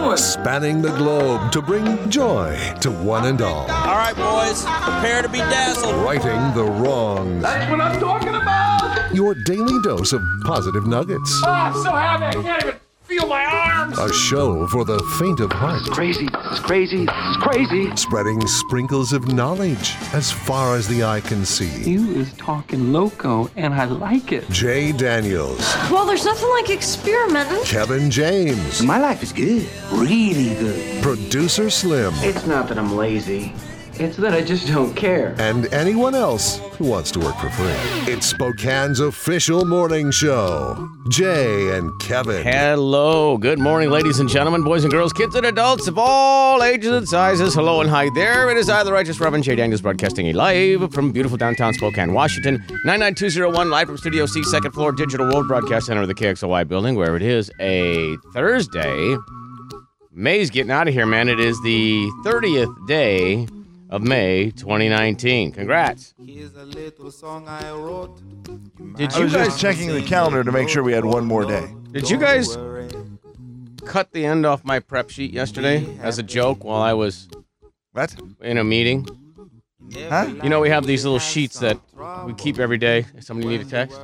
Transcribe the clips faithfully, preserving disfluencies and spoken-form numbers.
doing? Spanning the globe to bring joy to one and all. All right, boys, prepare to be dazzled. Righting the wrongs. That's what I'm talking about! Your daily dose of positive nuggets. Oh, I'm so happy I can't even feel my arms! A show for the faint of heart. It's crazy, it's crazy, it's crazy. Spreading sprinkles of knowledge as far as the eye can see. You is talking loco, and I like it. Jay Daniels. Well, there's nothing like experimenting. Kevin James. My life is good, really good. Producer Slim. It's not that I'm lazy. It's that I just don't care. And anyone else who wants to work for free. It's Spokane's official morning show. Jay and Kevin. Hello. Good morning, ladies and gentlemen, boys and girls, kids and adults of all ages and sizes. Hello and hi there. It is I, the Righteous Reverend Jay Daniels, broadcasting live from beautiful downtown Spokane, Washington. nine nine two zero one, live from Studio C, second floor, Digital World Broadcast Center of the K X L Y building, where it is a Thursday. May's getting out of here, man. It is the thirtieth day of May twenty nineteen. Congrats. Here's a little song I wrote. Did I you was guys just checking the calendar to make sure we had one more day. Did you guys cut the end off my prep sheet yesterday as a joke while I was What? in a meeting? Huh? You know, we have these little sheets that we keep every day. Somebody need a text?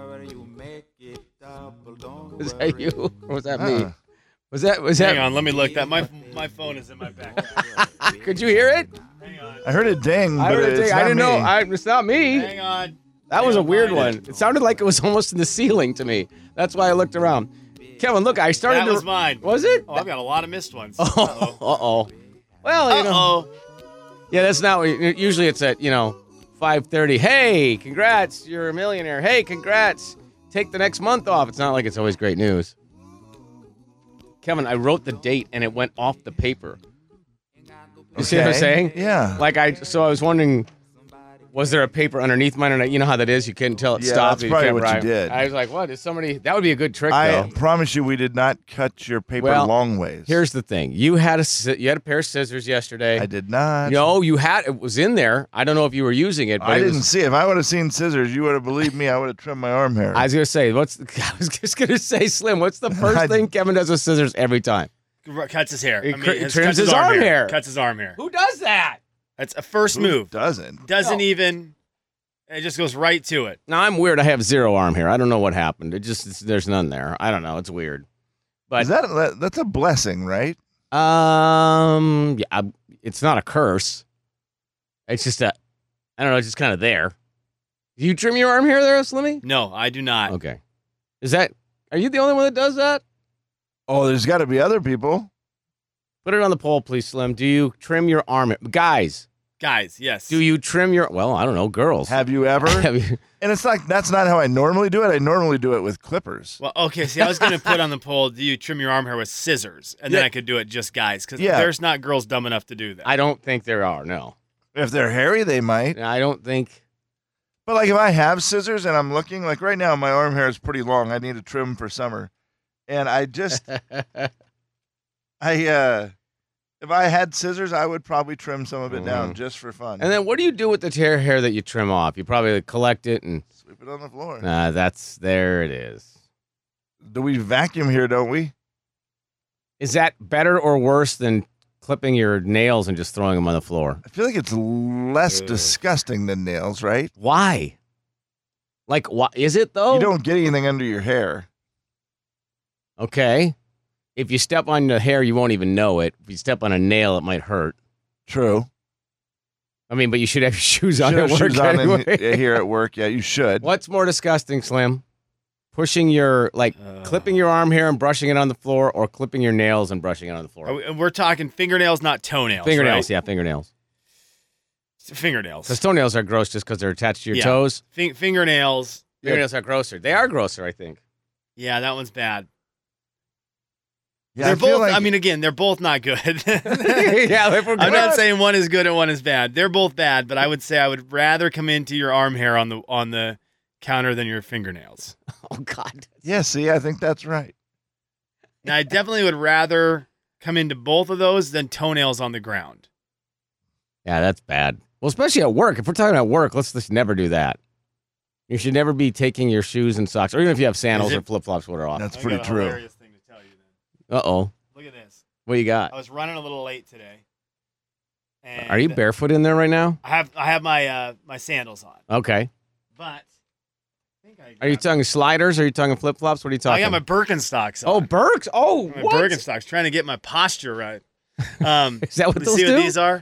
Was that you? Or was that me? Uh-uh. Was that, was that? Hang on, let me look. That my my phone is in my back. Could you hear it? Hang on. I heard it ding, I but heard it it's ding. not I didn't me. know. I, it's not me. Hang on. That I was a don't weird mind one. it. It sounded like it was almost in the ceiling to me. That's why I looked around. Kevin, look, I started That to... was mine. Was it? Oh, I've got a lot of missed ones. Oh, uh-oh. Well, you know. Uh-oh. Yeah, that's not... Usually it's at, you know, five thirty. Hey, congrats, you're a millionaire. Hey, congrats. Take the next month off. It's not like it's always great news. Kevin, I wrote the date and it went off the paper. You see what I'm Okay. saying? Yeah. Like, I... So I was wondering... Was there a paper underneath mine? And I, you know how that is? You couldn't tell it Yeah, stopped. that's you probably can't what you write. did. I was like, what? Is somebody... That would be a good trick, I though. promise you we did not cut your paper Well, long ways. Here's the thing. You had a sci- you had a pair of scissors yesterday. I did not. No, you had it was in there. I don't know if you were using it, but I it didn't was, see it. If I would have seen scissors, you would have believed me. I would have trimmed my arm hair. I was gonna say, what's I was just gonna say, Slim. What's the first I- thing Kevin does with scissors every time? Cuts his hair. He I mean, cr- his- trims cuts his arm hair. Cuts his arm hair. Who does that? That's a first Who move. doesn't? Doesn't No. even. It just goes right to it. Now I'm weird. I have zero arm hair. I don't know what happened. It just it's, there's none there. I don't know. It's weird. But Is that that- that's a blessing, right? um, yeah, I- it's not a curse. It's just a, I don't know. It's just kind of there. Do you trim your arm hair there, Slimmy? No, I do not. Okay. Is that? Are you the only one that does that? Oh, there's got to be other people. Put it on the poll, please, Slim. Do you trim your arm hair? Guys, Guys, yes. do you trim your... Well, I don't know. Girls. Have you ever? Have you- And it's like that's not how I normally do it. I normally do it with clippers. Well, okay. See, I was going to put on the poll, do you trim your arm hair with scissors? And then Yeah. I could do it just guys. Because Yeah. there's not girls dumb enough to do that. I don't think there are, no. If they're hairy, they might. I don't think... But like if I have scissors and I'm looking, like right now, my arm hair is pretty long. I need to trim for summer, and I just, I, uh, if I had scissors, I would probably trim some of it down Mhm. just for fun. And then what do you do with the hair hair that you trim off? You probably collect it and... Sweep it on the floor. Uh, that's... There it is. Do we vacuum here? Don't we? Is that better or worse than clipping your nails and just throwing them on the floor? I feel like it's less Ugh. disgusting than nails, right? Why? Like, why is it though? You don't get anything under your hair. Okay. If you step on the hair, you won't even know it. If you step on a nail, it might hurt. True. I mean, but you should have your shoes on Should at have work shoes on in- anyway. yeah, here at work. Yeah, you should. What's more disgusting, Slim? Pushing your, like, Uh. clipping your arm hair and brushing it on the floor, or clipping your nails and brushing it on the floor? Are we, and we're talking fingernails, not toenails. Fingernails, right? yeah, fingernails. Fingernails. Because toenails are gross just because they're attached to your Yeah. toes. Fin- fingernails. Fingernails are grosser. They are grosser, I think. Yeah, that one's bad. Yeah, they're I feel both. like- I mean, again, they're both not good. Yeah, if we're I'm not good. saying one is good and one is bad. They're both bad, but I would say I would rather come into your arm hair on the on the counter than your fingernails. Oh, God. Yeah, see, I think that's right. Now, I definitely would rather come into both of those than toenails on the ground. Yeah, that's bad. Well, especially at work. If we're talking about work, let's just never do that. You should never be taking your shoes and socks, or even if you have sandals Is it- or flip-flops, what are off. That's I pretty got a true. hilarious thing to tell you then. Uh-oh. Look at this. What you got? I was running a little late today. And Are you barefoot in there right now? I have I have my uh, my sandals on, Okay. but I think I Are you got- talking sliders? Or are you talking flip flops? What are you talking? I got my Birkenstocks on. Oh, Birks. Oh, my what? Birkenstocks, trying to get my posture right. Um, Is that what you those see do? what these are?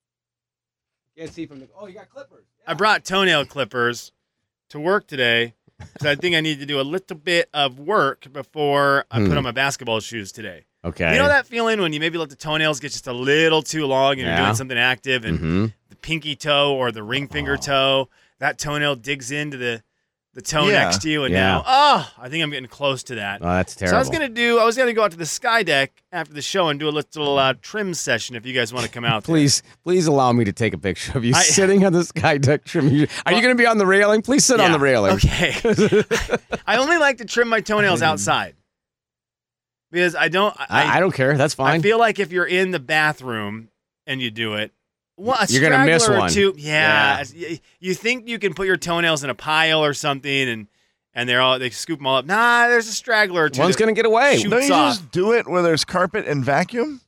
Can't see from the. Oh, you got clippers. I brought toenail clippers to work today because I think I need to do a little bit of work before I Hmm. put on my basketball shoes today. Okay. You know that feeling when you maybe let the toenails get just a little too long and you're Yeah. doing something active and Mm-hmm. the pinky toe or the ring finger toe, that toenail digs into the, the toe Yeah. next to you, and Yeah. now, oh, I think I'm getting close to that. Oh, that's terrible. So I was gonna do, I was gonna go out to the sky deck after the show and do a little uh, trim session if you guys want to come out. there. Please, please allow me to take a picture of you I- sitting on the sky deck trim. You- Are you going to be on the railing? Please sit on Yeah. the railing. Okay. I only like to trim my toenails outside because I don't. I, I don't care. That's fine. I feel like if you're in the bathroom and you do it, well, a You're gonna miss straggler or one. two- yeah, Yeah. y- you think you can put your toenails in a pile or something, and and they're all they scoop them all up. Nah, there's a straggler or two. One's that going to get away. shoots Don't you off. just do it where there's carpet and vacuum?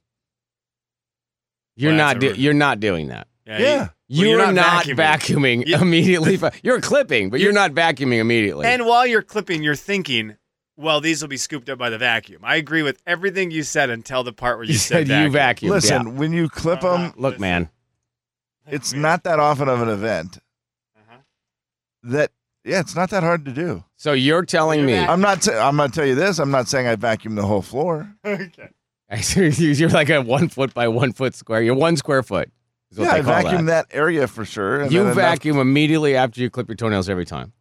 You're Well, not. that's Do, a- you're not doing that. Yeah, Yeah. you- well, You're, you're not, vacuuming. vacuuming, You- immediately. You're clipping, but you're not vacuuming immediately. And while you're clipping, you're thinking, well, these will be scooped up by the vacuum. I agree with everything you said until the part where you, you said vacuum. you vacuum. Listen, Yeah. when you clip Uh-huh. them, Look, man. it's not that often of an event. Uh-huh. That yeah, it's not that hard to do. So you're telling You're me vac- I'm not. T- I'm going to tell you this. I'm not saying I vacuum the whole floor. Okay. you're like a one foot by one foot square. You're one square foot. Is what Yeah, they I call vacuum that. that. area for sure. and You then enough- vacuum immediately after you clip your toenails every time.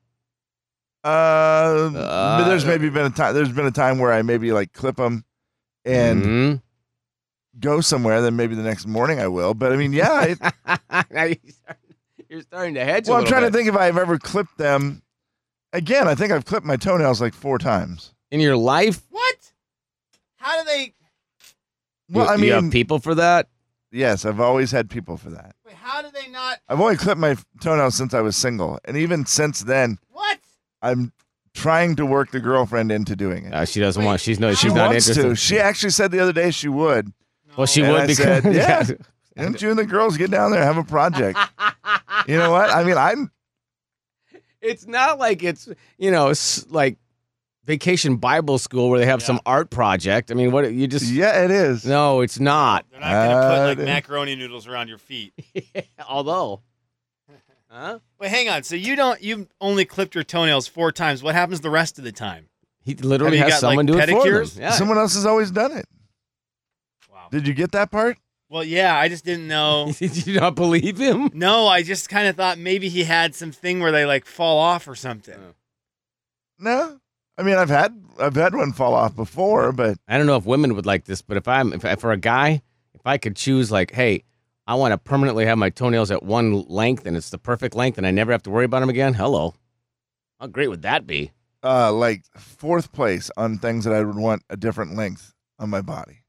Uh, Uh, there's maybe been a time. There's been a time where I maybe like clip them and Mhm. go somewhere. Then maybe the next morning I will. But I mean, yeah. It, Now you're starting- you're starting to hedge. a well, I'm little trying bit. to think if I've ever clipped them. Again, I think I've clipped my toenails like four times. in your life. What? How do they? Well, you, I you have mean, people for that. yes, I've always had people for that. Wait, how do they not? I've only clipped my toenails since I was single, and even since then, What? I'm trying to work the girlfriend into doing it. Uh, she doesn't Wait, want. She's no. how- She's she not wants interested. to. She actually said the other day she would. well, she And would I because said, yeah. Didn't you and the girls get down there and have a project? You know what? I mean, I'm. It's not like it's you know s- like vacation Bible school where they have Yeah. some art project. I mean, what you just Yeah, it is. no, it's not. They're not going to put Uh, like they- macaroni noodles around your feet. Although, huh? Wait, hang on. So you don't? You only clipped your toenails four times. What happens the rest of the time? He literally Have you has got, like, someone do it for them. pedicures? Yeah. Someone else has always done it. Wow. Did you get that part? Well, yeah. I just didn't know. Did you not believe him? No, I just kind of thought maybe he had some thing where they like fall off or something. Oh. No. I mean, I've had I've had one fall off before, but I don't know if women would like this, but if I'm if I, for a guy, if I could choose, like, hey, I want to permanently have my toenails at one length and it's the perfect length, and I never have to worry about them again. Hello, how great would that be? uh, like fourth place on things that I would want a different length on my body.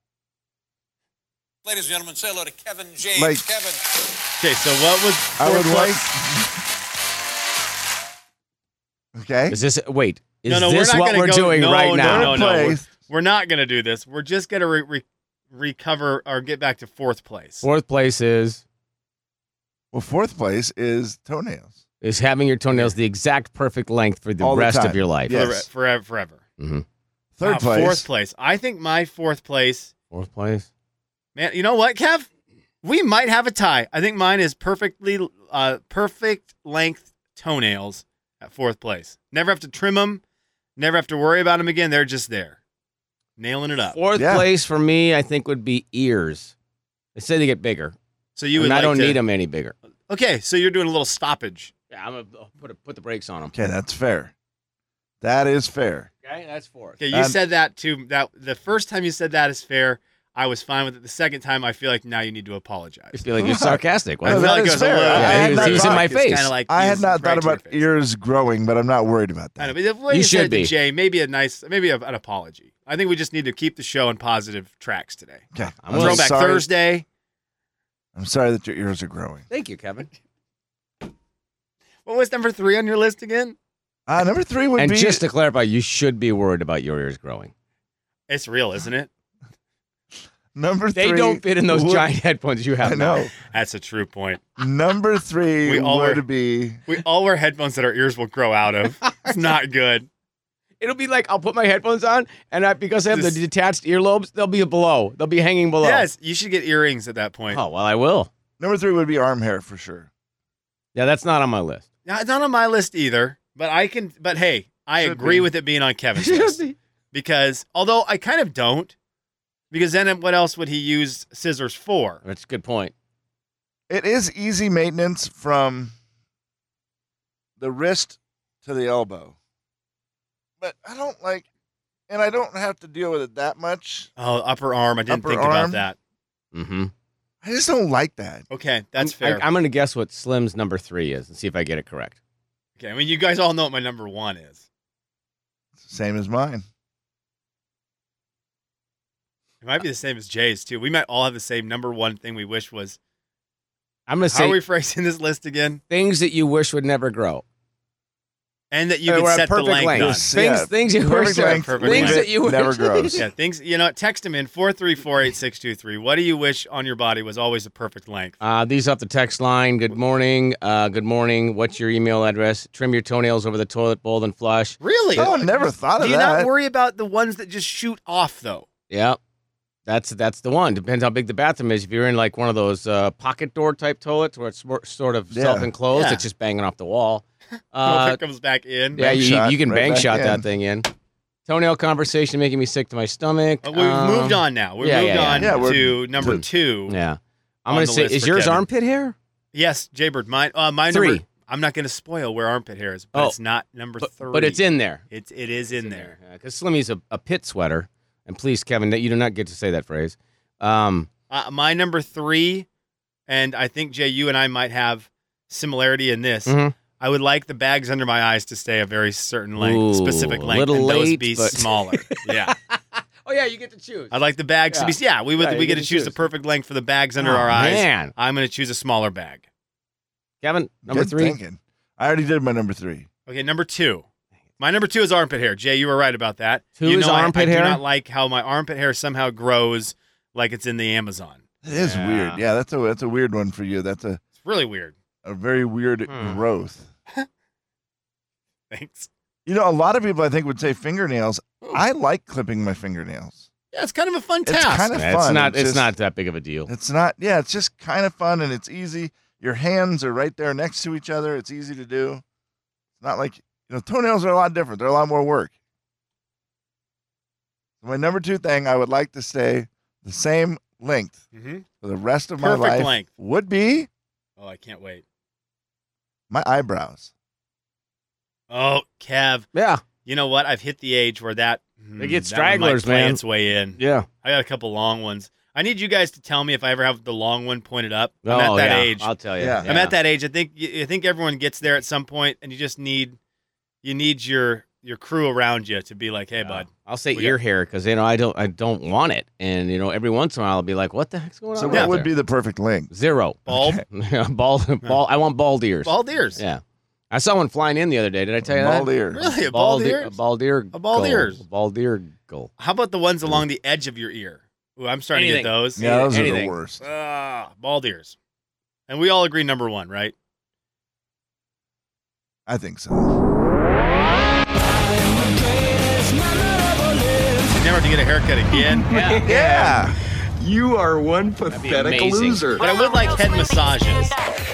Ladies and gentlemen, say hello to Kevin James. Like- Kevin. Okay, so what was I would fourth like. place? Okay. Is this wait? Is No, no, this we're not what gonna we're go- doing no, right no, now? no, no. We're, Place. we're not going to do this. We're just going to re- re- recover or get back to fourth place. Fourth place is Well, fourth place is toenails. is having your toenails the exact perfect length for the All the rest of time. your life. Yeah. For- Yes. forever, forever. hmm Third Wow, place. Fourth place. I think my fourth place, Fourth place. man, you know what, Kev? We might have a tie. I think mine is perfectly, uh, perfect length toenails at fourth place. Never have to trim them. Never have to worry about them again. They're just there. Nailing it up. Fourth Yeah. place for me, I think, would be ears. They say they get bigger, So you would and I like don't to- need them any bigger. Okay, so you're doing a little stoppage. Yeah, I'm gonna put a, put the brakes on them. Okay, that's fair. That is fair. Okay, that's fourth. Okay, you Um, said that too. That the first time you said that is fair. I was fine with it. The second time, I feel like now you need to apologize. I feel like you're sarcastic. Why I No, is feel that that? like is it was a fair. little- I- I Yeah, had he was- not he was in thought- my It's face. kinda like I had he's not right thought to your about face. ears growing, but I'm not worried about I know, that. but the way You you, should said it to be. Jay, maybe a nice, maybe a, an apology. I think we just need to keep the show on positive tracks today. Okay. I'm I'm Throwback sorry. Thursday. I'm sorry that your ears are growing. Thank you, Kevin. What was number three on your list again? Uh, number three would And be just to clarify, you should be worried about your ears growing. It's real, isn't it? Number They three. don't fit in those would- giant headphones you have I know. now. That's a true point. Number three We all would wear- be. We all wear headphones that our ears will grow out of. It's not good. It'll be like I'll put my headphones on, and I, because I have Just- the detached earlobes, they'll be below. They'll be hanging below. Yes, you should get earrings at that point. Oh, well, I will. Number three would be arm hair for sure. Yeah, that's not on my list. Now, it's not on my list either, but I can. But hey, I Should agree be. with it being on Kevin's list because although I kind of don't, because then what else would he use scissors for? That's a good point. It is easy maintenance from the wrist to the elbow. But I don't like, and I don't have to deal with it that much. Oh, upper arm. I didn't Upper think about arm? that. Mm-hmm. I just don't like that. Okay, that's I'm, fair. I, I'm going to guess what Slim's number three is and see if I get it correct. okay, I mean, you guys all know what my number one is. Same as mine. It might be the same as Jay's too. We might all have the same number one thing we wish was. I'm going to How are say we phrasing this list again? things that you wish would never grow. And that you Uh, can we're at set the perfect length length. on. Yes. Things, Yeah, things you perfect wish, length, perfect things length. that you Never wish- grows. Yeah, things. You know, text him in four three four eight six two three. What do you wish on your body was always a perfect length? Uh, these off the text line. Good morning. Uh, good morning. What's your email address? Trim your toenails over the toilet bowl and flush. Really? Oh, I never thought of Do you that. not worry about the ones that just shoot off though? Yeah, that's that's the one. Depends how big the bathroom is. If you're in like one of those uh, pocket door type toilets where it's more, sort of Yeah. self-enclosed, Yeah. it's just banging off the wall. Well, Uh, if it comes back in. yeah, Bank you, shot, you can right bang back shot in. that thing in. Toenail conversation making me sick to my stomach. Uh, we've Um, moved on now. We've yeah, moved yeah, yeah. on Yeah, we're- to number to- two. Yeah, I'm on gonna the say, list is for yours Kevin. armpit hair? Yes, Jaybird. Mine. Uh, my Three. number. I'm not going to spoil where armpit hair is, but Oh. it's not number But, three. but it's in there. It's it is in there. Because Slimmy's a, a pit sweater. And please, Kevin, that you do not get to say that phrase. Um, Uh, my number three, and I think Jay, you and I might have similarity in this. mhm. I would like the bags under my eyes to stay a very certain length, Ooh, specific a length, little and those late, be but- smaller. Yeah, Oh, yeah, you get to choose. I'd like the bags to be. Yeah, we would. Yeah, you we get get to to choose the choose. perfect length for the bags under Oh, our eyes. man. I'm going to choose a smaller bag. Kevin, number Good three. thinking. I already did my number three. Okay, number two. My number two is armpit hair. Jay, you were right about that. Two you is know I- armpit I, hair? do not like how my armpit hair somehow grows like it's in the Amazon. It is Yeah. weird. Yeah, that's a that's a weird one for you. That's a, It's really weird. a very weird Hmm. growth. Thanks. You know, a lot of people I think would say fingernails. I like clipping my fingernails. Yeah, it's kind of a fun It's task. kind of It's fun. not. It's, just- not that big of a deal. It's not. Yeah, it's just kind of fun and it's easy. Your hands are right there next to each other. It's easy to do. It's not like, you know, toenails are a lot different. They're a lot more work. My number two thing, I would like to stay the same length Mhm. for the rest of my Perfect life. length. Would be Oh, I can't wait. my eyebrows. Oh, Kev. Yeah. You know what? I've hit the age where that They get that one might stragglers, play man. its way in. Yeah. I got a couple long ones. I need you guys to tell me if I ever have the long one pointed up. I'm oh, at that yeah. age. I'll tell you. Yeah. I'm at that age. I think I think everyone gets there at some point, and you just need you need your your crew around you to be like, hey, bud. I'll say We ear got- hair because you know I don't. I don't want it, and you know every once in a while I'll be like, "What the heck's going on?" So out what would there? be the perfect length? Zero. Bald, bald. Bald. I want bald ears. bald ears. Yeah. I saw one flying in the other day. Did I tell you Bald that? ear. Really, a bald, ear- ear. A bald ear. A bald gull. ears. A bald ear. Gull. How about the ones along the edge of your ear? Ooh, I'm starting Anything. to get those. Yeah, those are the Anything. worst. Ah, bald ears. And we all agree number one, right? I think so. You never have to get a haircut again. Yeah. Yeah. You are one be pathetic amazing. loser. But I would like head massages.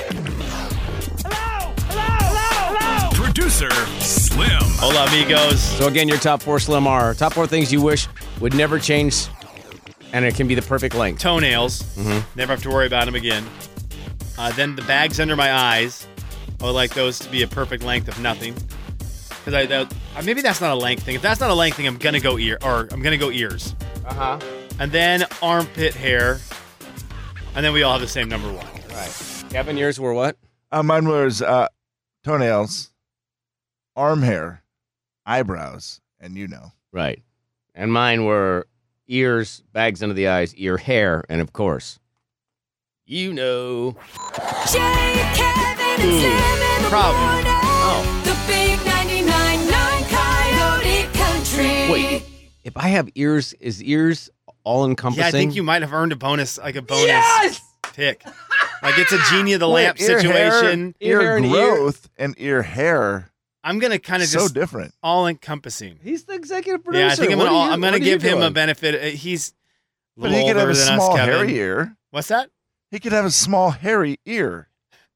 Producer Slim. Hola, amigos. So again, your top four Slim are top four things you wish would never change, and it can be the perfect length. Toenails. Mhm. Never have to worry about them again. Uh, then the bags under my eyes. I would like those to be a perfect length of nothing. Because I that, uh, maybe that's not a length thing. If that's not a length thing, I'm gonna go ear or I'm gonna go ears. Uh huh. And then armpit hair. And then we all have the same number one. Right. Kevin, yours were what? Uh, mine was uh, toenails, arm hair, eyebrows, and you know. Right. And mine were ears, bags under the eyes, ear hair, and of course, you know. Jay, Kevin, and Ooh, Slim in the problem. morning. Oh. The big ninety-nine point nine Coyote Country. Wait, if I have ears, is ears all-encompassing? Yeah, I think you might have earned a bonus, like a bonus Yes! pick. Like it's a genie of the lamp Wait, ear situation. Hair, ear, Ear and growth and ear hair. I'm gonna kind of So just different. all-encompassing. He's the executive producer. Yeah, I think I'm What gonna, are you- I'm gonna what are you give him a doing? benefit. Uh, He's a But little he could have older a than small us, Kevin. hairy ear. What's that? He could have a small hairy ear.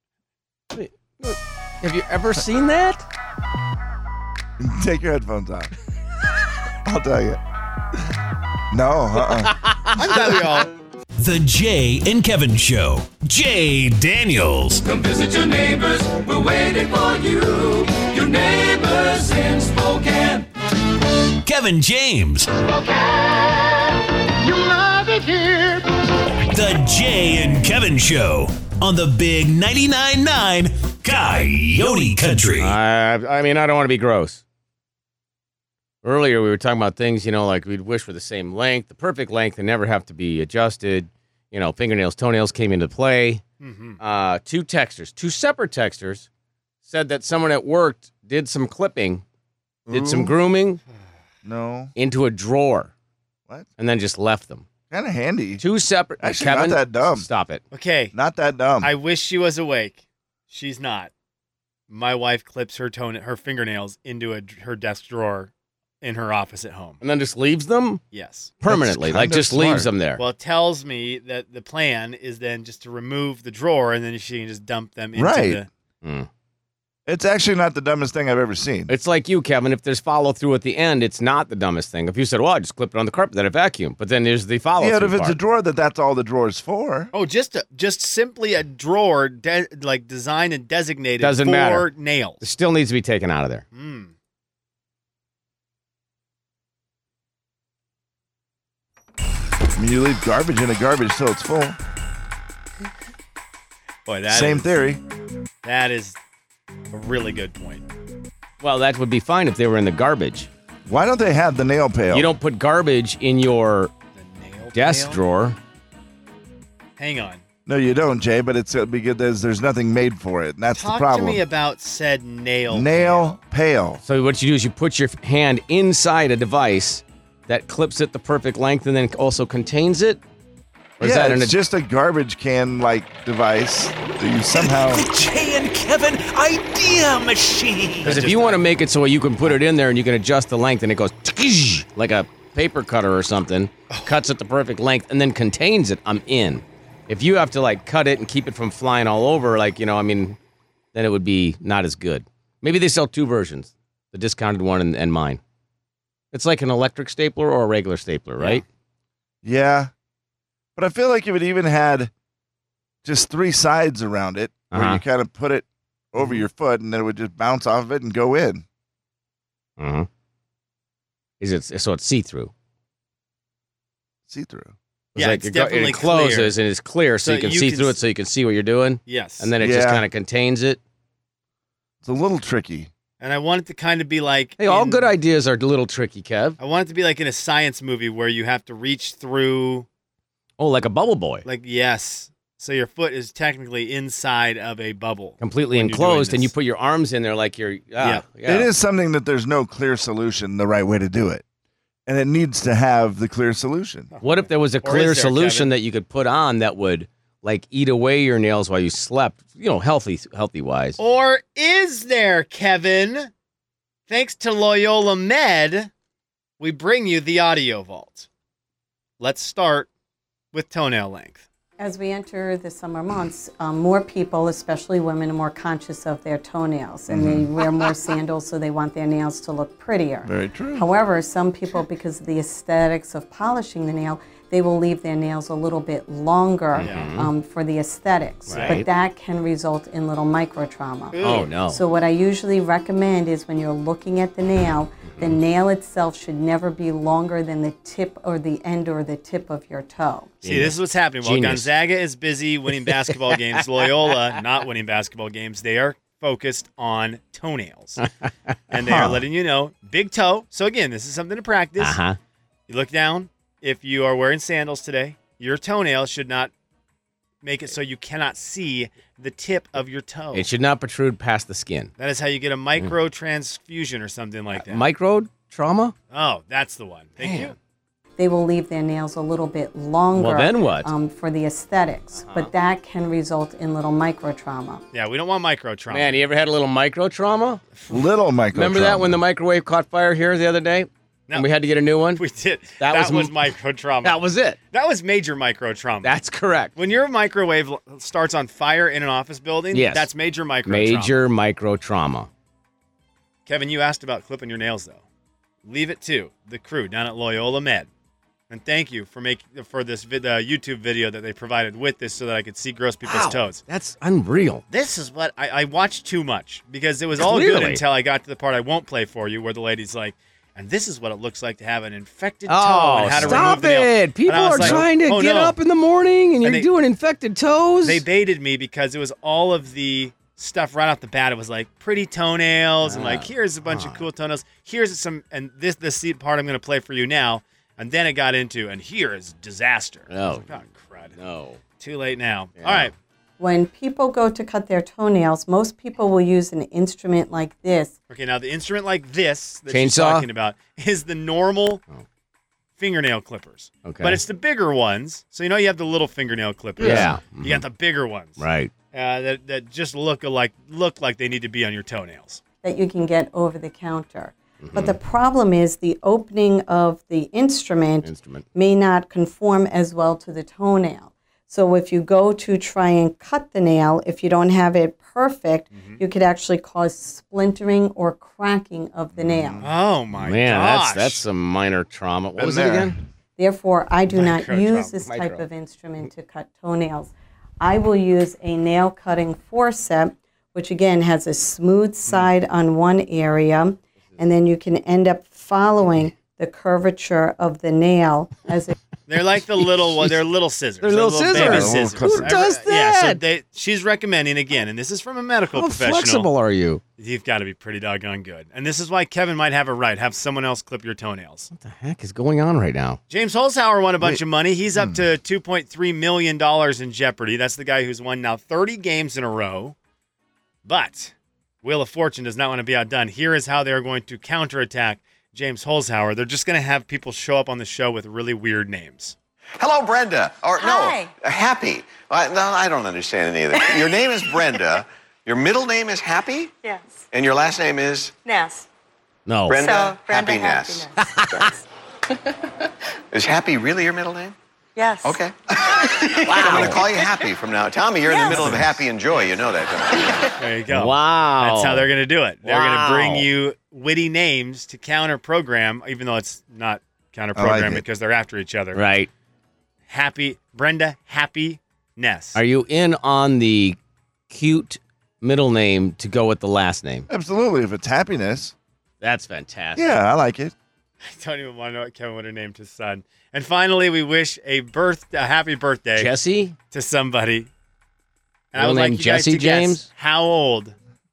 Have you ever seen that? Take your headphones off. I'll tell you. No, uh-uh. I'm glad we all. The Jay and Kevin Show. Jay Daniels. Come visit your neighbors. We're waiting for you. Your neighbors in Spokane. Kevin James. You love it here. The Jay and Kevin Show on the big ninety-nine point nine Coyote Country. I, I mean, I don't want to be gross. Earlier, we were talking about things, you know, like we'd wish for the same length, the perfect length, and never have to be adjusted. You know, fingernails, toenails came into play. Mm-hmm. Uh, two texters, two separate texters, said that someone at work did some clipping, did some Ooh. grooming No. into a drawer. What? And then just left them. Kind of handy. Two separate. Actually, Kevin, not that dumb. Stop it. Okay, Not that dumb. I wish she was awake. She's not. My wife clips her toe, her fingernails into a, her desk drawer in her office at home. And then just leaves them Yes. permanently, like kinda just leaves smart. them there. Well, it tells me that the plan is then just to remove the drawer and then she can just dump them into Right. the. Mm. It's actually not the dumbest thing I've ever seen. It's like you, Kevin. If there's follow through at the end, it's not the dumbest thing. If you said, "Well, I just clipped it on the carpet, then I vacuum," but then there's the follow Yeah, through but if it's part. a drawer, that that's all the drawer's for. Oh, just a, just simply a drawer, de- like designed and designated Doesn't for matter. It nails. still needs to be taken out of there. Mm. I mean, you leave garbage in a garbage till it's full. Boy, that Same is- theory. That is a really good point. Well, that would be fine if they were in the garbage. Why don't they have the nail pail? You don't put garbage in your The nail desk pail? drawer. Hang on. No, you don't, Jay. But it's uh, because there's, there's nothing made for it. And that's Talk the problem. to me about said nail. nail pail. So what you do is you put your hand inside a device that clips it the perfect length and then also contains it. Or is yeah, that it's an just a garbage can like device that you somehow. The Jay and Kevin Idea Machine. Because if you want to make it so you can put it in there and you can adjust the length and it goes like a paper cutter or something, cuts it the perfect length and then contains it, I'm in. If you have to like cut it and keep it from flying all over, like, you know, I mean, then it would be not as good. Maybe they sell two versions, the discounted one and, and mine. It's like an electric stapler or a regular stapler, right? Yeah, but I feel like if it even had just three sides around it, where Uh-huh. you kind of put it over your foot and then it would just bounce off of it and go in. Uh-huh. Is it so it's see-through? See through. Yeah, like it's it, go- definitely it closes clear. and it's clear, so, So you can you see can through s- it, so you can see what you're doing, Yes. and then it just Yeah. kind of contains it. It's a little tricky. And I want it to kind of be like. Hey, all in- good ideas are a little tricky, Kev. I want it to be like in a science movie where you have to reach through. Oh, like a bubble boy, Like, yes. So your foot is technically inside of a bubble. completely when you're doing enclosed, and you this. put your arms in there like you're. Yeah, yeah. It is something that there's no clear solution the right way to do it. And it needs to have the clear solution. What if there was a Or clear is there, solution Kevin? that you could put on that would like eat away your nails while you slept? You know, healthy, healthy wise. Or is there, Kevin? Thanks to Loyola Med, we bring you the Audio Vault. Let's start with toenail length. As we enter the summer months, um, more people, especially women, are more conscious of their toenails, and they wear more sandals, so they want their nails to look prettier. Very true. However, some people, because of the aesthetics of polishing the nail, they will leave their nails a little bit longer um, for the aesthetics. Right. But that can result in little micro trauma. Oh no. So what I usually recommend is when you're looking at the nail, the nail itself should never be longer than the tip or the end or the tip of your toe. See, this is what's happening. While Genius. Gonzaga is busy winning basketball games, Loyola not winning basketball games. They are focused on toenails. And they are letting you know, big toe. So again, this is something to practice. Uh-huh. You look down. If you are wearing sandals today, your toenail should not make it so you cannot see the tip of your toe. It should not protrude past the skin. That is how you get a micro transfusion or something like that. Micro trauma? Oh, that's the one. Thank Man. you. they will leave their nails a little bit longer. Well, then what? Um, for the aesthetics, Uh-huh. but that can result in little micro trauma. Yeah, we don't want micro trauma. Man, you ever had a little micro trauma? Little micro. Remember that when the microwave caught fire here the other day? No. And we had to get a new one? We did. That That, was was, m- micro trauma. That was it. That was major micro trauma. That's correct. When your microwave l- starts on fire in an office building, Yes. that's major micro trauma. Major micro trauma. Kevin, you asked about clipping your nails, though. Leave it to the crew down at Loyola Med. And thank you for make, for this vid, uh, YouTube video that they provided with this so that I could see gross people's Wow, toes. That's unreal. This is what I, I watched too much because it was all good Clearly. until I got to the part I won't play for you where the lady's like, and this is what it looks like to have an infected toe Oh, and how to stop remove the nail. it. And People I was are like, trying to oh, get no. up in the morning and you're And they- doing infected toes. They baited me because it was all of the stuff right off the bat. It was like pretty toenails and like, here's a bunch of cool toenails. Here's some, and this the seat part I'm going to play for you now. And then it got into, and here is disaster. I was No. like, oh, crud. No. Too late now. Yeah. All right. When people go to cut their toenails, most people will use an instrument like this. Okay, now the instrument like this that she's Chainsaw? talking about is the normal fingernail clippers. Okay. But it's the bigger ones. So you know you have the little fingernail clippers. Yeah. You got the bigger ones. Right. Uh, that, that just look like look like they need to be on your toenails. That you can get over the counter. But the problem is the opening of the instrument, Instrument. may not conform as well to the toenail. So if you go to try and cut the nail, if you don't have it perfect, you could actually cause splintering or cracking of the nail. Oh my Man, gosh. that's that's some minor trauma. What Been was there. it again? Therefore, I do not Micro use trauma. this type Micro. of instrument to cut toenails. I will use a nail cutting forceps, which again has a smooth side on one area, and then you can end up following the curvature of the nail as it They're like the little one. They're little scissors. They're little baby scissors. scissors. Who does Yeah, so that? they, she's recommending again, and this is from a medical How professional. flexible are you? You've got to be pretty doggone good. And this is why Kevin might have it right. Have someone else clip your toenails. What the heck is going on right now? James Holzhauer won a bunch Wait. of money. He's up to two point three million dollars in Jeopardy. That's the guy who's won now thirty games in a row. But Wheel of Fortune does not want to be outdone. Here is how they're going to counterattack James Holzhauer. They're just going to have people show up on the show with really weird names. Hello, Brenda. Or Hi. no, uh, Happy. I, no, I don't understand any of that. Your name is Brenda. Your middle name is Happy, Yes. and your last name is Ness. No. Brenda, So, Brenda Happiness. Happiness. Yes. Is Happy really your middle name? Yes. Okay. I'm going to call you Happy from now. Tommy, you're in the Yes. middle of Happy and Joy. You know that, don't you? There you go. Wow. That's how they're going to do it. They're going Wow. to bring you witty names to counter program, even though it's not counter I like program it. because they're after each other. Right. Happy Brenda Happy Ness. Are you in on the cute middle name to go with the last name? Absolutely. If it's happiness. That's fantastic. Yeah, I like it. I don't even want to know what Kevin would have named his son. And finally, we wish a birth a happy birthday Jesse? to somebody. And I Real would like name you guys Jesse to guess James? how old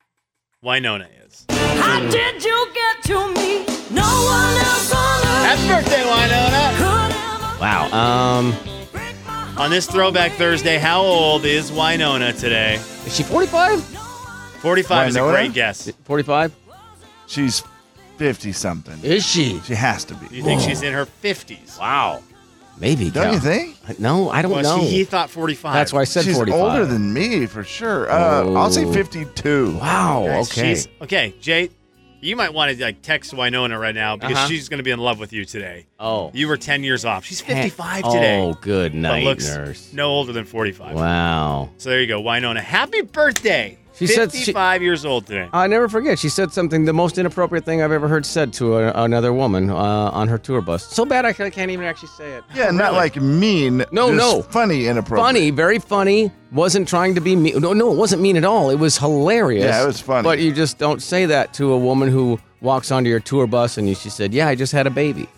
Winona is. How did you get to me? No one else on earth Happy birthday, Winona! could ever Wow. Um, break my heart. On this Throwback Thursday, how old is Winona today? is she forty-five? forty-five is a Winona? great guess. forty-five? She's fifty-something. Is she? She has to Do be. you think she's in her fifties? Wow. Maybe. Don't Cal. you think? No, I don't Well, know. she, he thought forty-five. That's why I said She's forty-five. older than me for sure. Uh, I'll say Oh. fifty-two. Wow. Guys, Okay. she's- okay, Jay, you might want to like text Winona right now because Uh-huh. she's going to be in love with you today. Oh. You were ten years off. She's fifty-five Oh, today. good but night, looks nurse. no older than forty-five. Wow. So there you go, Winona. Happy birthday. She said she- fifty-five years old today. I never forget. She said something, the most inappropriate thing I've ever heard said to a, another woman uh, on her tour bus. So bad I ca- can't even actually say it. Yeah, not Really? like mean. No, just no. Funny, inappropriate. Funny, very funny. Wasn't trying to be mean. No, no, it wasn't mean at all. It was hilarious. Yeah, it was funny. But you just don't say that to a woman who walks onto your tour bus and you, she said, yeah, I just had a baby.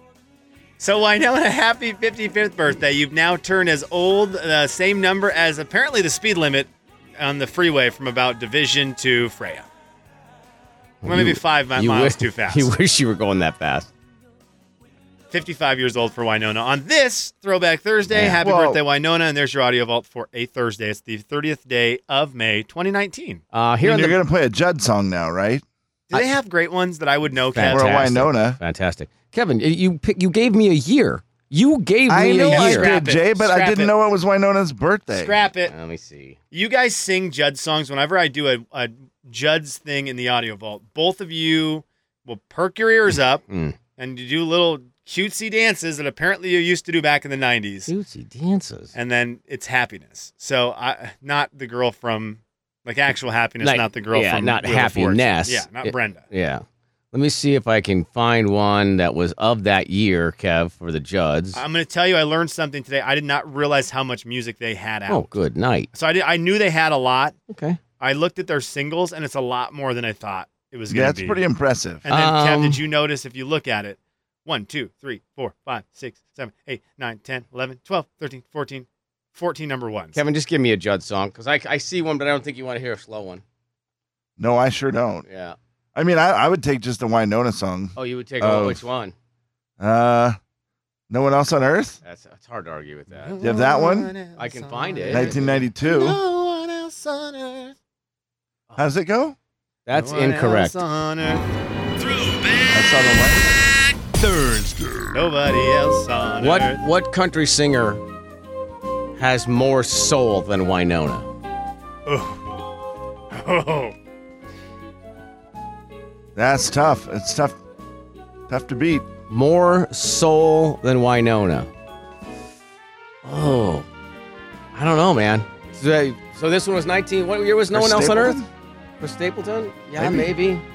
So Winona, happy fifty-fifth birthday. You've now turned as old, the uh, same number as apparently the speed limit on the freeway from about Division to Freya. Well, maybe You- five mi- you miles wish- too fast. You wish you were going that fast. fifty-five years old for Winona. On this Throwback Thursday, Yeah. happy Well- birthday, Winona. And there's your audio vault for a Thursday. It's the thirtieth day of May, twenty nineteen. Uh, here And on you're the going to play a Judd song now, right? Do they have great ones that I would know, Kevin? Or a Winona. Fantastic. Kevin, you pick, you gave me a year. You gave me I know a I year. did, Jay, but Scrap I didn't it. know it was Winona's birthday. Scrap it. Let me see. You guys sing Judd songs whenever I do a, a Judd's thing in the audio vault. Both of you will perk your ears up Mm. and you do little cutesy dances that apparently you used to do back in the nineties. Cutesy dances. And then it's happiness. So I, not the girl from, like actual happiness, Like, not the girl yeah, from not Wheel of Fortune. happiness. Yeah, not It- Brenda. Yeah. Let me see if I can find one that was of that year, Kev, for the Judds. I'm going to tell you, I learned something today. I did not realize how much music they had out. Oh, good night. So I did. I knew they had a lot. Okay. I looked at their singles, and it's a lot more than I thought it was going Yeah, to it's be. pretty impressive. And then, Kev, Um, did you notice if you look at it, one, two, three, four, five, six, seven, eight, nine, ten, eleven, twelve, thirteen, fourteen, fourteen number ones. Kevin, just give me a Judd song, because I, I see one, but I don't think you want to hear a slow one. No, I sure don't. Yeah. I mean, I, I would take just a Winona song. Oh, you would take Of- oh, which one? Uh, No One Else on Earth? That's it's hard to argue with that. Do you have that one? I can find it. nineteen ninety-two. No one else on earth. How does it go? That's No one incorrect. else on earth. That's on the left. Thursday. Nobody else on What earth. what country singer has more soul than Winona? Oh. Oh. That's tough. It's tough. Tough to beat. More soul than Winona. Oh, I don't know, man. So, so this one was nineteen. What year was No For One Else on Earth? Stapleton? For Stapleton? Yeah, Maybe. maybe.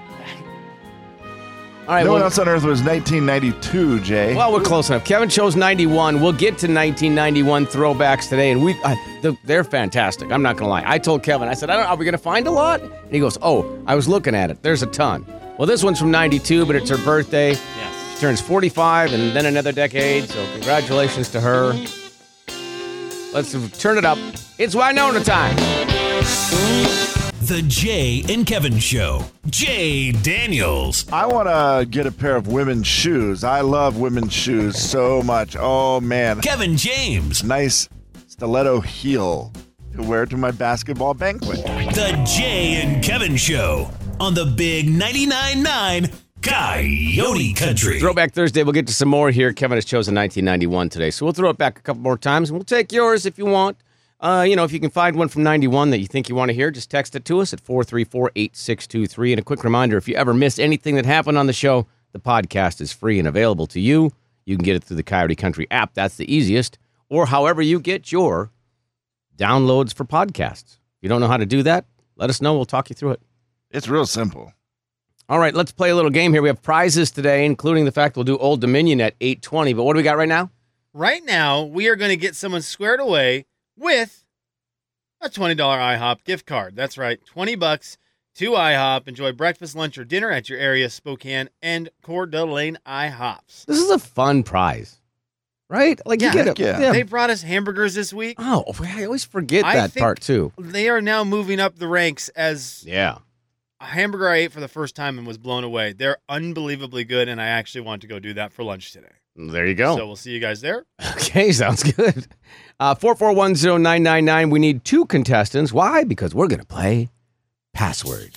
All right. No well, One Else on Earth was nineteen ninety-two, Jay. Well, we're close enough. Kevin chose ninety-one. We'll get to nineteen ninety-one throwbacks today, and we I, the, they're fantastic. I'm not gonna lie. I told Kevin, I said, I don't, "Are we gonna find a lot?" And he goes, "Oh, I was looking at it. There's a ton." Well, this one's from ninety-two, but it's her birthday. Yes. She turns forty-five, and then another decade. So congratulations to her. Let's turn it up. It's Winona time. The Jay and Kevin Show. Jay Daniels. I want to get a pair of women's shoes. I love women's shoes so much. Oh, man. Kevin James. Nice stiletto heel to wear to my basketball banquet. The Jay and Kevin Show on the Big ninety-nine point nine Coyote Country. Throwback Thursday. We'll get to some more here. Kevin has chosen nineteen ninety-one today, so we'll throw it back a couple more times, and we'll take yours if you want. Uh, you know, if you can find one from ninety-one that you think you want to hear, just text it to us at four three four, eight six two three. And a quick reminder, if you ever missed anything that happened on the show, the podcast is free and available to you. You can get it through the Coyote Country app. That's the easiest. Or however you get your downloads for podcasts. If you don't know how to do that, let us know. We'll talk you through it. It's real simple. All right, let's play a little game here. We have prizes today, including the fact we'll do Old Dominion at eight twenty. But what do we got right now? Right now, we are going to get someone squared away with a twenty dollars IHOP gift card. That's right, twenty bucks to IHOP. Enjoy breakfast, lunch, or dinner at your area Spokane and Coeur d'Alene IHOPs. This is a fun prize, right? Like Yeah, you get heck it. yeah. They brought us hamburgers this week. Oh, I always forget I that think- part too. They are now moving up the ranks as Yeah. a hamburger I ate for the first time and was blown away. They're unbelievably good, and I actually want to go do that for lunch today. There you go. So we'll see you guys there. Okay, sounds good. Uh, four four one zero nine nine nine. We need two contestants. Why? Because we're going to play Password.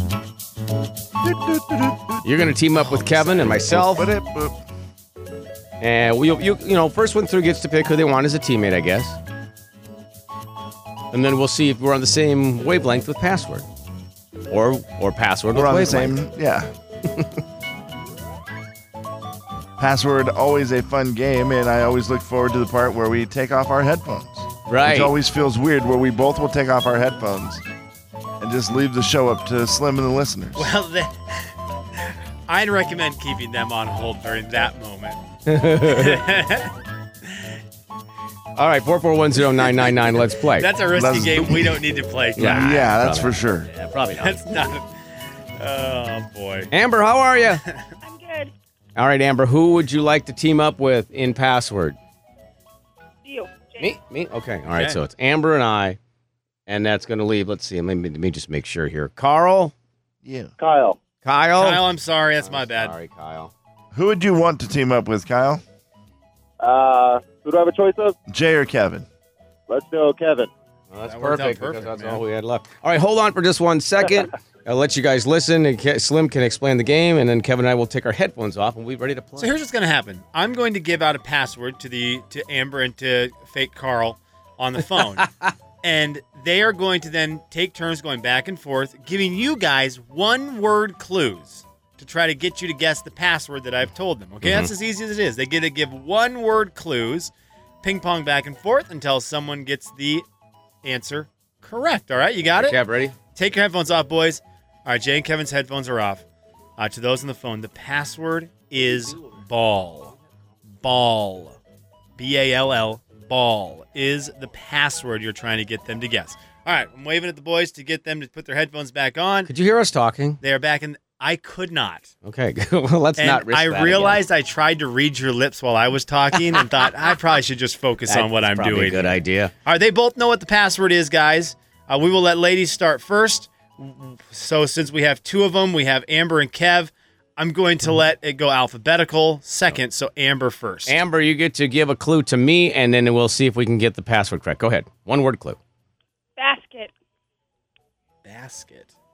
You're going to team up with Kevin and myself. And we, you, you know, first one through gets to pick who they want as a teammate, I guess. And then we'll see if we're on the same wavelength with Password. Or or Password We're with on the wavelength. same, yeah. Password, always a fun game, and I always look forward to the part where we take off our headphones. Right. Which always feels weird, where we both will take off our headphones and just leave the show up to Slim and the listeners. Well, the, I'd recommend keeping them on hold during that moment. All right, four four one zero nine nine nine. Let's play. That's a risky Let's- game we don't need to play. Yeah. yeah, that's probably. for sure. Yeah, probably not. That's not. Oh, boy. Amber, how are you? I'm good. All right, Amber, who would you like to team up with in Password? You. Me? Me? Okay. All right, Okay. so it's Amber and I, and that's going to leave. Let's see. Let me, let me just make sure here. Carl? Yeah. Kyle. Kyle? Kyle, I'm sorry. That's my bad. Sorry, Kyle. Who would you want to team up with, Kyle? Uh, who do I have a choice of? Jay or Kevin? Let's go, Kevin. Well, that's That worked out perfect, perfect, because that's man. all we had left. All right, hold on for just one second. I'll let you guys listen, and Ke- Slim can explain the game, and then Kevin and I will take our headphones off, and we'll be ready to play. So here's what's going to happen. I'm going to give out a password to the to Amber and to fake Carl on the phone. And they are going to then take turns going back and forth, giving you guys one-word clues to try to get you to guess the password that I've told them. Okay, Mm-hmm. that's as easy as it is. They get to give one-word clues, ping-pong back and forth until someone gets the answer correct. All right, you got it? Kev, ready? Take your headphones off, boys. All right, Jay and Kevin's headphones are off. Uh, to those on the phone, the password is ball. Ball. B A L L. Ball is the password you're trying to get them to guess. All right, I'm waving at the boys to get them to put their headphones back on. Could you hear us talking? They are back in. I could not. Okay, well, let's and not risk I that realized I tried to read your lips while I was talking and thought I probably should just focus again. on what That's I'm probably doing. a good idea. All right, they both know what the password is, guys. Uh, we will let ladies start first. So since we have two of them, we have Amber and Kev. I'm going to let it go alphabetical second, so Amber first. Amber, you get to give a clue to me, and then we'll see if we can get the password correct. Go ahead. One word clue. Basket. Basket.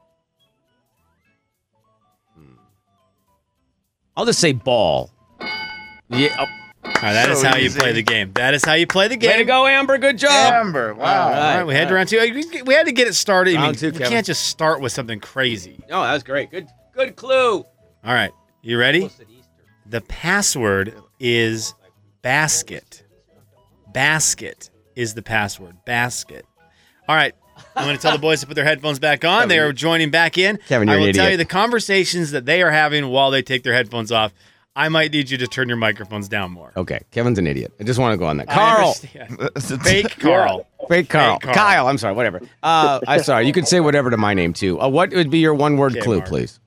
I'll just say ball. Yeah. Oh. All right, that is So how you easy. play the game. That is how you play the game. Way to go, Amber. Good job. Amber, wow. All right, we had round two. We had to get it started. I mean, Round two, we Kevin. can't just start with something crazy. No, that was great. Good good clue. All right, you ready? The password is basket. Basket is the password. Basket. All right. I'm going to tell the boys to put their headphones back on. Kevin, they are joining back in. Kevin, I you're will an tell idiot. you the conversations that they are having while they take their headphones off. I might need you to turn your microphones down more. Okay, Kevin's an idiot. I just want to go on that. I Carl. understand. Fake Carl. Fake Carl. Carl. Kyle, I'm sorry, whatever. Uh, I'm sorry. You could say whatever to my name, too. Uh, what would be your one-word Okay, clue, Mark. please?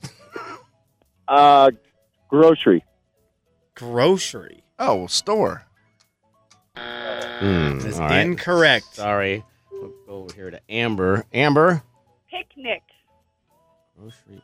Uh, grocery. Grocery. Oh, store. Hmm, That's all right. incorrect. Sorry. We'll go over here to Amber. Amber. Picnic. Grocery.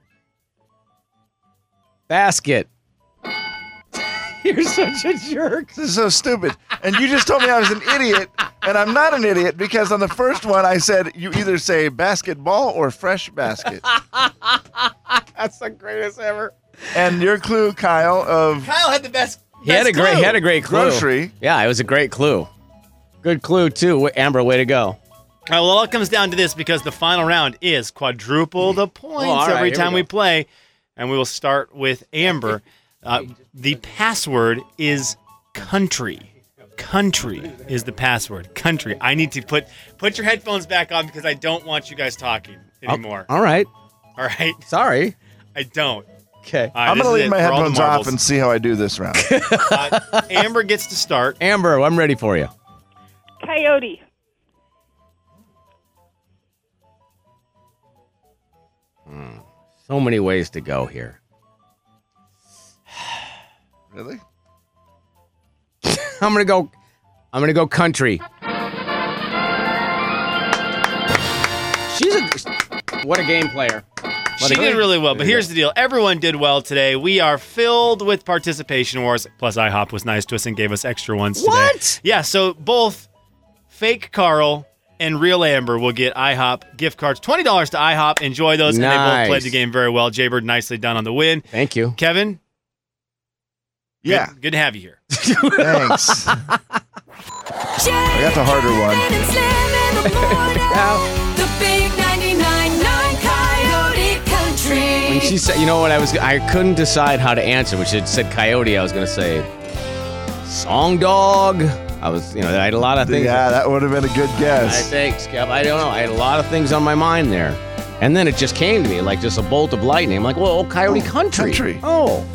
Basket. You're such a jerk. This is so stupid. And you just told me I was an idiot, and I'm not an idiot because on the first one I said you either say basketball or fresh basket. That's the greatest ever. And your clue, Kyle, of Kyle had the best. He had a great, he had a great clue. grocery. Yeah, it was a great clue. Good clue too, Amber. Way to go. All right, well, it all comes down to this because the final round is quadruple the points Oh, all right, every here we time we, go. play. And we will start with Amber. Uh, the password is country. Country is the password. Country. I need to put put your headphones back on because I don't want you guys talking anymore. All right. All right? Sorry. I don't. Okay. All right, I'm this going to is leave it my for all the headphones off marbles. and see how I do this round. Uh, Amber gets to start. Amber, I'm ready for you. Coyote. So many ways to go here. Really? I'm gonna go. I'm gonna go country. She's a what a game player. What She a- did really well, but here's the deal. Everyone did well today. We are filled with participation awards. Plus, IHOP was nice to us and gave us extra ones today. What? Yeah, so both Fake Carl and Real Amber will get IHOP gift cards. twenty dollars to IHOP. Enjoy those. And they Nice. both played the game very well. Jaybird, nicely done on the win. Thank you. Kevin? Yeah. Good, good to have you here. Thanks. I got the harder one. The big ninety-nine point nine Coyote Country. When she said, you know what, I was, I couldn't decide how to answer. When she said coyote, I was gonna say song dog. I was, you know, I had a lot of things. Yeah, that would have been a good I guess. think, Kev. I don't know. I had a lot of things on my mind there, and then it just came to me like just a bolt of lightning. I'm like, well, Coyote Oh, Country. country. Oh.